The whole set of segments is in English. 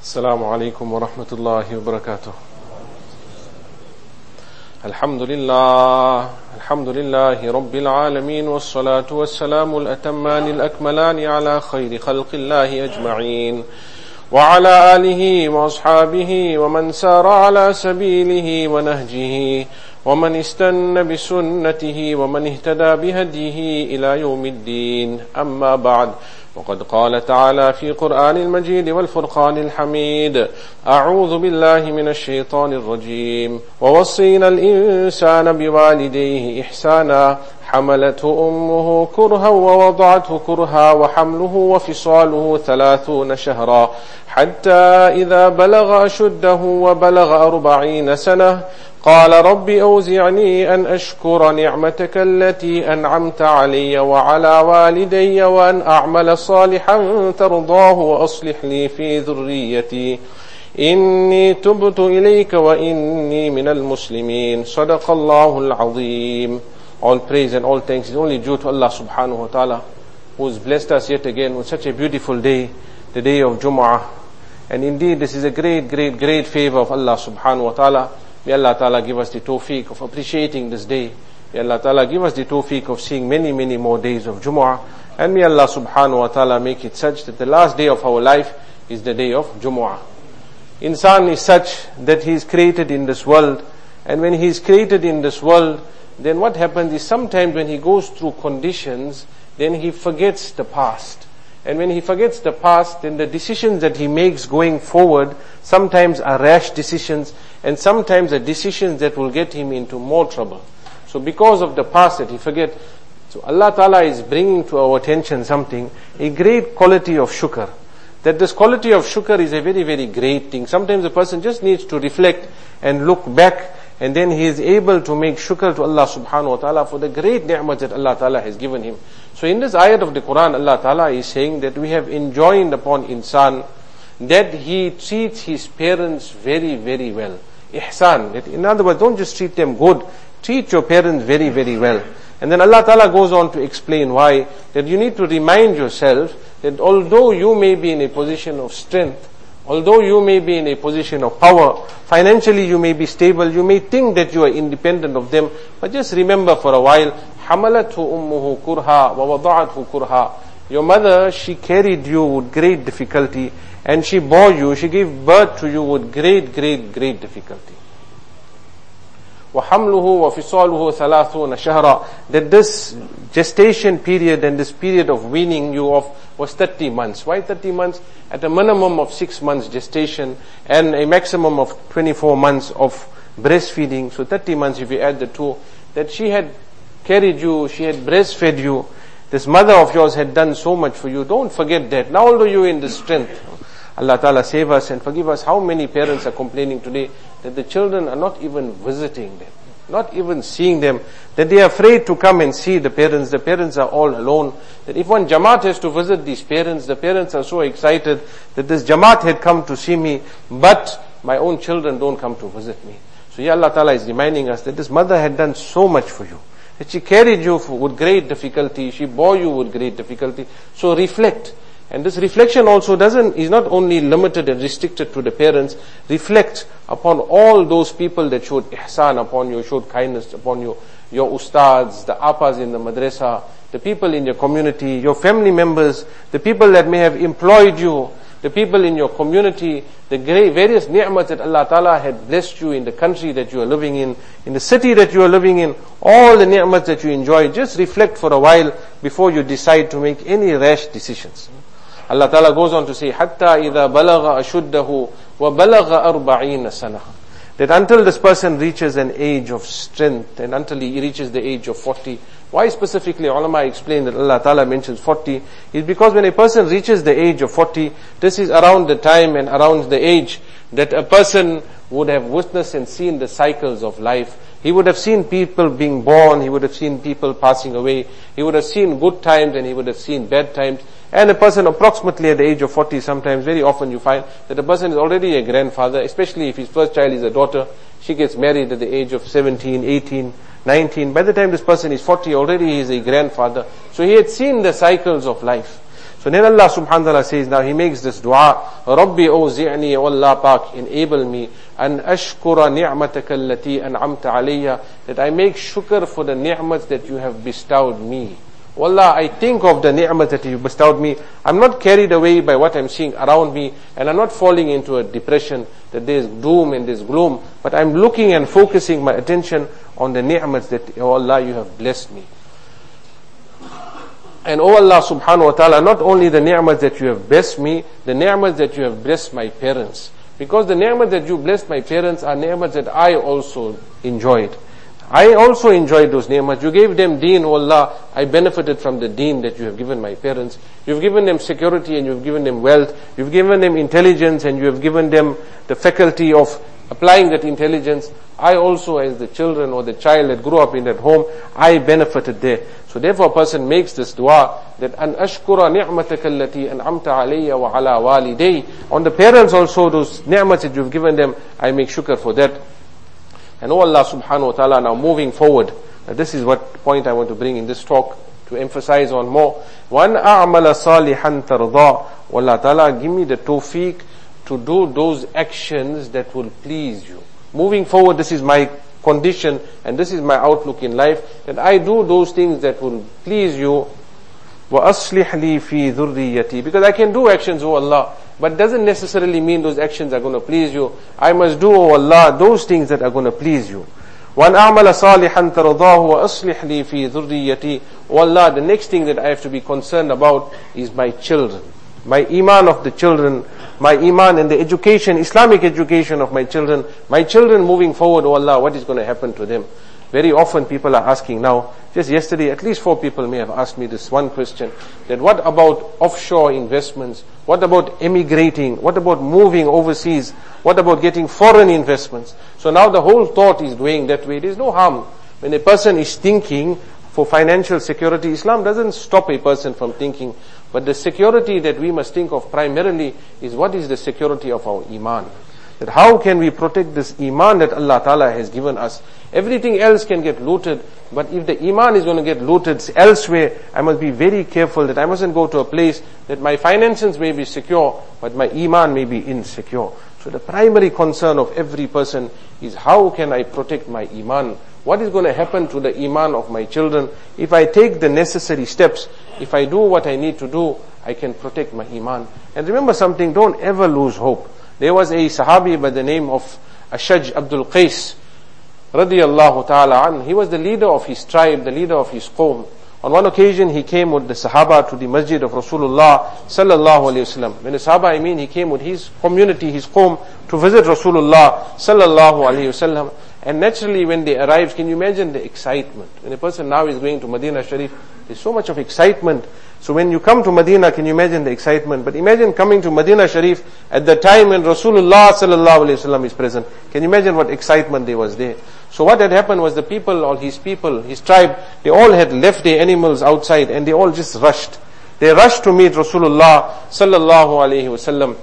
السلام عليكم ورحمة الله وبركاته. الحمد لله رب العالمين، والصلاة والسلام الأتمان الأكملان على خير خلق الله أجمعين، وعلى آله وأصحابه ومن سار على سبيله ونهجه ومن استنى بسنته ومن اهتدى بهديه إلى يوم الدين. أما بعد، وقد قال تعالى في قرآن المجيد والفرقان الحميد: أعوذ بالله من الشيطان الرجيم: ووصينا الإنسان بوالديه إحسانا حملته أمه كرها ووضعته كرها وحمله وفصاله 30 شهرا حتى إذا بلغ أشده وبلغ 40 سنة قال رب أوزعني أن أشكر نعمتك التي أنعمت علي وعلى والدي وأن أعمل صالحا ترضاه وأصلح لي في ذريتي إني تبت إليك وإني من المسلمين. صدق الله العظيم. All praise and all thanks is only due to Allah subhanahu wa ta'ala, who has blessed us yet again with such a beautiful day, the day of Jumu'ah. And indeed this is a great favor of Allah subhanahu wa ta'ala. May Allah ta'ala give us the tawfiq of appreciating this day. May Allah ta'ala give us the tawfiq of seeing many more days of Jumu'ah. And may Allah subhanahu wa ta'ala make it such that the last day of our life is the day of Jumu'ah. Insan is such that he is created in this world. And when he is created in this world, then what happens is sometimes when he goes through conditions, then he forgets the past. And when he forgets the past, then the decisions that he makes going forward sometimes are rash decisions, and sometimes are decisions that will get him into more trouble. So because of the past that he forget, so Allah Ta'ala is bringing to our attention something, a great quality of shukr. That this quality of shukr is a very great thing. Sometimes a person just needs to reflect and look back, and then he is able to make shukr to Allah subhanahu wa ta'ala for the great ni'mat that Allah Ta'ala has given him. So in this ayat of the Quran, Allah Ta'ala is saying that we have enjoined upon insan that he treats his parents very well. Ihsan. That in other words, don't just treat them good, treat your parents very well. And then Allah Ta'ala goes on to explain why, that you need to remind yourself that although you may be in a position of strength, although you may be in a position of power, financially you may be stable, you may think that you are independent of them, but just remember for a while, حَمَلَتْهُ أُمُّهُ كُرْهَا وَوَضَعَتْهُ كُرْهَا. Your mother, she carried you with great difficulty, and she bore you, she gave birth to you with great difficulty. وَحَمْلُهُ وَفِصَالُهُ 30 شَهْرًا. That this gestation period and this period of weaning you off was 30 months. Why 30 months? At a minimum of 6 months gestation and a maximum of 24 months of breastfeeding. So 30 months if you add the two, that she had carried you, she had breastfed you. This mother of yours had done so much for you. Don't forget that. Now although you are in the strength, Allah Ta'ala save us and forgive us. How many parents are complaining today that the children are not even visiting them, not even seeing them, that they are afraid to come and see the parents are all alone, that if one Jamaat has to visit these parents, the parents are so excited that this Jamaat had come to see me, but my own children don't come to visit me. So here Allah Ta'ala is reminding us that this mother had done so much for you, that she carried you with great difficulty, she bore you with great difficulty. So reflect. And this reflection also is not only limited and restricted to the parents. Reflect upon all those people that showed ihsan upon you, showed kindness upon you, your ustads, the appas in the madrasa, the people in your community, your family members, the people that may have employed you, the people in your community, the various ni'mat that Allah Ta'ala had blessed you in the country that you are living in the city that you are living in, all the ni'mat that you enjoy. Just reflect for a while before you decide to make any rash decisions. Allah Ta'ala goes on to say, حَتَّى إِذَا بَلَغَ أَشُدَّهُ وَبَلَغَ 40 سَنَةً. That until this person reaches an age of strength and until he reaches the age of 40. Why specifically ulama explain that Allah Ta'ala mentions 40 is because when a person reaches the age of 40, this is around the time and around the age that a person would have witnessed and seen the cycles of life. He would have seen people being born, he would have seen people passing away, he would have seen good times and he would have seen bad times. And a person approximately at the age of 40, sometimes very often you find that a person is already a grandfather, especially if his first child is a daughter. She gets married at the age of 17, 18, 19. By the time this person is 40, already he is a grandfather. So he had seen the cycles of life. So then Allah subhanahu wa ta'ala says, now he makes this dua, Rabbi awzi'ni, O Allah Pak, enable me, an ashkura ni'mataka allati an'amta alayya, that I make shukr for the ni'mats that you have bestowed me. O Allah, I think of the ni'mat that you bestowed me. I'm not carried away by what I'm seeing around me, and I'm not falling into a depression that there's doom and there's gloom, but I'm looking and focusing my attention on the ni'mats that, O Allah, you have blessed me. And O Allah subhanahu wa ta'ala, not only the ni'mats that you have blessed me, the ni'mats that you have blessed my parents. Because the ni'mats that you blessed my parents are ni'mats that I also enjoyed. I also enjoyed those ni'mats. You gave them deen, O Allah. I benefited from the deen that you have given my parents. You've given them security and you've given them wealth. You've given them intelligence and you have given them the faculty of applying that intelligence. I also, as the children or the child that grew up in that home, I benefited there. So therefore a person makes this dua that an ashkura ni'mataka allati an'amta alayya wa ala waliday. On the parents also, those ni'mats that you've given them, I make shukr for that. And O Allah subhanahu wa ta'ala, now moving forward, this is what point I want to bring in this talk to emphasize on more. وَأَنْ أَعْمَلَ صَالِحًا تَرْضَى. O Allah ta'ala, give me the tawfiq to do those actions that will please you. Moving forward, this is my condition and this is my outlook in life, that I do those things that will please you. وَأَصْلِحْ لِي فِي ذُرِّيَّتِي. Because I can do actions, O Allah, but doesn't necessarily mean those actions are going to please you. I must do, O Allah, those things that are going to please you. وَأَنْ أَعْمَلَ صَالِحًا تَرْضَاهُ وَأَصْلِحْ لِي فِي ذُرِّيَّتِي. O Allah, the next thing that I have to be concerned about is my children. My iman of the children, my iman and the education, Islamic education of my children moving forward, O Allah, what is going to happen to them? Very often people are asking now, just yesterday at least 4 people may have asked me this one question, that what about offshore investments? What about emigrating? What about moving overseas? What about getting foreign investments? So now the whole thought is going that way. There is no harm. When a person is thinking for financial security, Islam doesn't stop a person from thinking. But the security that we must think of primarily is what is the security of our iman. That how can we protect this iman that Allah Ta'ala has given us? Everything else can get looted, but if the iman is going to get looted elsewhere, I must be very careful that I mustn't go to a place that my finances may be secure, but my iman may be insecure. So the primary concern of every person is how can I protect my iman? What is going to happen to the iman of my children? If I take the necessary steps, if I do what I need to do, I can protect my iman. And remember something, don't ever lose hope. There was a Sahabi by the name of Ashaj Abdul Qais, radiyallahu ta'ala an. He was the leader of his tribe, the leader of his qawm. On one occasion, he came with the Sahaba to the masjid of Rasulullah sallallahu alayhi wasallam. When the Sahaba, he came with his community, his qawm, to visit Rasulullah sallallahu alayhi wasallam. And naturally, when they arrived, can you imagine the excitement? When a person now is going to Medina Sharif, there's so much of excitement. So when you come to Medina, can you imagine the excitement? But imagine coming to Medina Sharif at the time when Rasulullah sallallahu alayhi wasallam is present. Can you imagine what excitement there was there? So what had happened was the people, his tribe, they all had left their animals outside and they all just rushed. They rushed to meet Rasulullah sallallahu alayhi wasallam.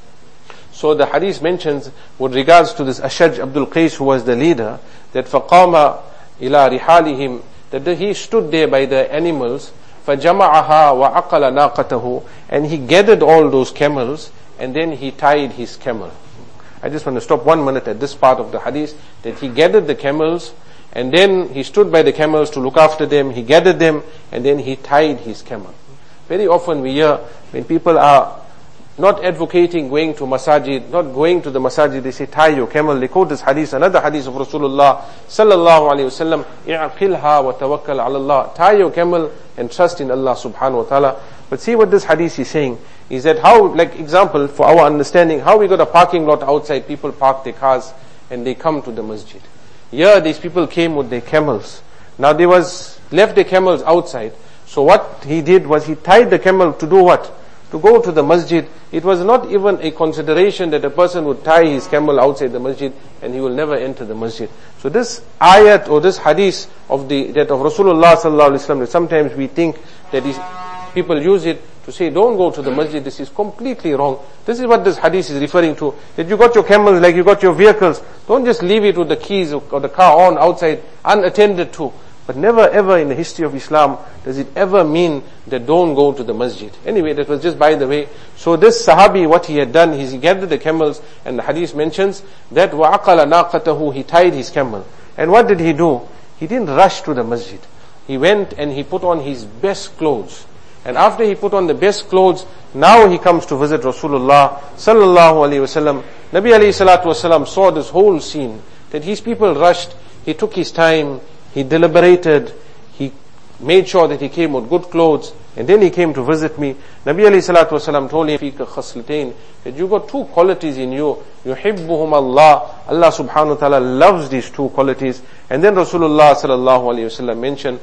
So the hadith mentions with regards to this Ashaj Abdul Qais, who was the leader, that فَقَامَ إِلَىٰ رِحَالِهِمْ, that he stood there by the animals, فَجَمَعَهَا وَعَقَلَ نَاقَتَهُ, and he gathered all those camels and then he tied his camel. I just want to stop 1 minute at this part of the hadith, that he gathered the camels and then he stood by the camels to look after them, he gathered them and then he tied his camel. Very often we hear when people are not advocating going to masajid, not going to the masajid, they say tie your camel. They quote this hadith, another hadith of Rasulullah sallallahu alayhi wasallam, i'qilha wa tawakkal ala Allah. Tie your camel and trust in Allah subhanahu wa ta'ala. But see what this hadith is saying, is that how, like example for our understanding, how we got a parking lot outside, people park their cars and they come to the masjid. Here these people came with their camels. Now they left their camels outside. So what he did was he tied the camel to do what? To go to the masjid. It was not even a consideration that a person would tie his camel outside the masjid and he will never enter the masjid. So this ayat or this hadith of Rasulullah sallallahu alaihi wasallam, sometimes we think that people use it to say don't go to the masjid. This is completely wrong. This is what this hadith is referring to. That you got your camels like you got your vehicles. Don't just leave it with the keys or the car on outside unattended to. But never ever in the history of Islam does it ever mean that don't go to the masjid. Anyway, that was just by the way. So this Sahabi, what he had done is he gathered the camels, and the hadith mentions that وَعَقَلَ نَاقَتَهُ, he tied his camel. And what did he do? He didn't rush to the masjid. He went and he put on his best clothes. And after he put on the best clothes, now he comes to visit Rasulullah sallallahu alaihi wasallam. Nabi alayhi salatu wasallam saw this whole scene, that his people rushed. He took his time, he deliberated, he made sure that he came with good clothes, and then he came to visit me. Nabi alayhi salatu wasallam told him, فِيكَ خَصْلَتَيْن, that you got two qualities in you. يُحِبُّهُمَ اللَّهِ, Allah subhanahu wa ta'ala loves these two qualities. And then Rasulullah sallallahu alayhi wasallam mentioned,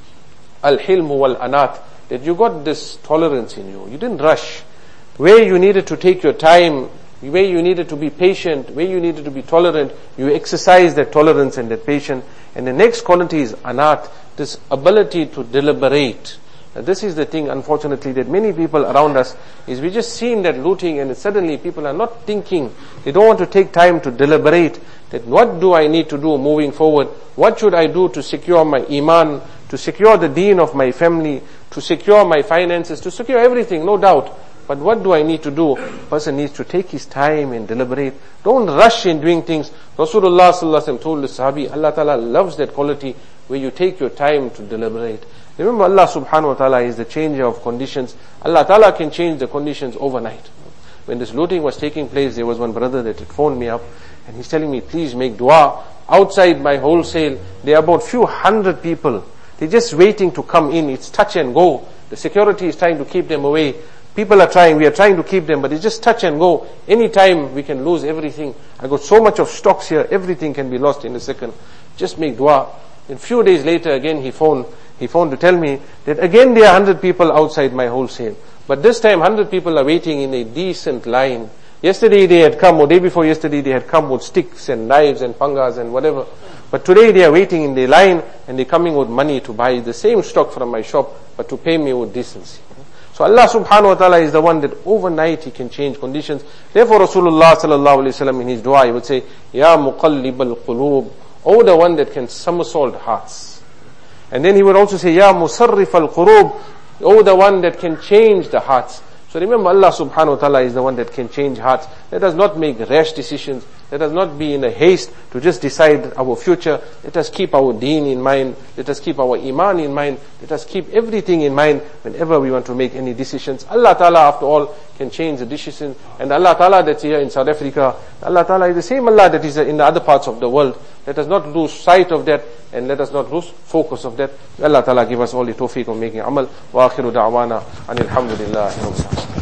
al-hilm wal-anat, that you got this tolerance in you. You didn't rush. Where you needed to take your time, where you needed to be patient, where you needed to be tolerant, you exercise that tolerance and that patience. And the next quality is anat, this ability to deliberate. Now this is the thing, unfortunately, that many people around us, is we just seen that looting, and suddenly people are not thinking. They don't want to take time to deliberate, that what do I need to do moving forward? What should I do to secure my iman, to secure the deen of my family, to secure my finances, to secure everything, no doubt. But what do I need to do? A person needs to take his time and deliberate. Don't rush in doing things. Rasulullah sallallahu alaihi wasallam told the Sahabi, Allah Ta'ala loves that quality where you take your time to deliberate. Remember, Allah subhanahu wa ta'ala is the changer of conditions. Allah Ta'ala can change the conditions overnight. When this looting was taking place, there was one brother that had phoned me up, and he's telling me, please make dua. Outside my wholesale, there are about few hundred people. They're just waiting to come in. It's touch and go. The security is trying to keep them away. People are trying, we are trying to keep them, but it's just touch and go. Anytime we can lose everything. I got so much of stocks here, everything can be lost in a second. Just make dua. And few days later, again he phoned to tell me that again there are 100 people outside my wholesale. But this time 100 people are waiting in a decent line. Yesterday they had come, or day before yesterday they had come with sticks and knives and pangas and whatever. But today they are waiting in the line, and they're coming with money to buy the same stock from my shop, but to pay me with decency. So Allah subhanahu wa ta'ala is the one that overnight He can change conditions. Therefore Rasulullah sallallahu alayhi wa sallam in his dua, he would say, Ya muqallib al-qulub, O the one that can somersault hearts. And then he would also say, Ya musarrif al-qurub, O the one that can change the hearts. So remember, Allah subhanahu wa ta'ala is the one that can change hearts. Let us not make rash decisions. Let us not be in a haste to just decide our future. Let us keep our deen in mind. Let us keep our iman in mind. Let us keep everything in mind whenever we want to make any decisions. Allah ta'ala, after all, can change the decisions. And Allah ta'ala that's here in South Africa, Allah ta'ala is the same Allah that is in the other parts of the world. Let us not lose sight of that, and let us not lose focus of that. Allah ta'ala give us all the tawfiq of making amal. Wa akhiru da'wana anil hamdulillahi rabbil alamin.